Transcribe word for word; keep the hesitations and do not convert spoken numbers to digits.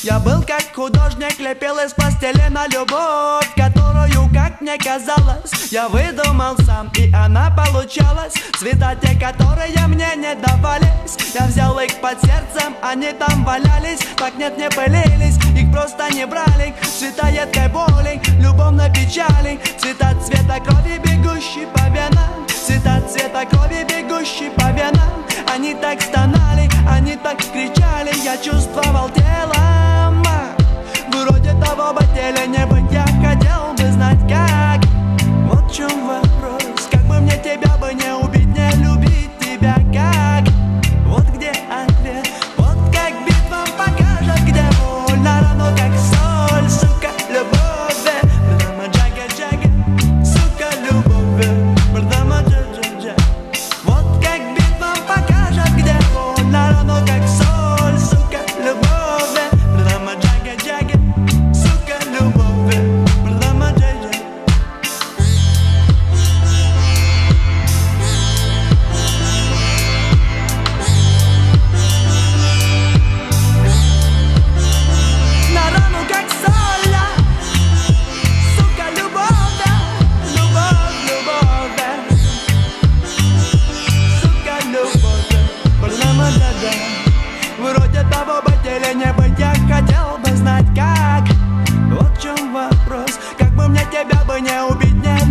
Я был как художник, лепил из пластилина любовь, которую, как мне казалось, я выдумал сам, и она получалась. Цвета те, которые мне не давались, я взял их под сердцем, они там валялись. Так нет, не пылились, их просто не брали. Цвета едкой боли, любовной печали, цвета цвета крови, бегущей по венам, цвета цвета крови, бегущей по венам. Они так стонали, они так кричали, я чувствовал телом. Вроде того бы теле не быть, я хотел бы знать как. Вот в чем вопрос, как бы мне тебя бы не убить, не любить тебя как. Вот где ответ, вот как битва покажет, где больно, равно как соль, сука, любовь. Брдама джага джага, сука, любовь. Брдама джага джага. Вот как битва покажет, где больно, равно как соль, сука, любовь. Брдама джага джага, сука, любовь. Брдама джага. На рану как соль, сука, любовь, любовь, любовь, сука, любовь. Брдама джага. Вроде того бы теле не быть, я хотел бы знать как. Вот в чем вопрос, как бы мне тебя бы не убить, не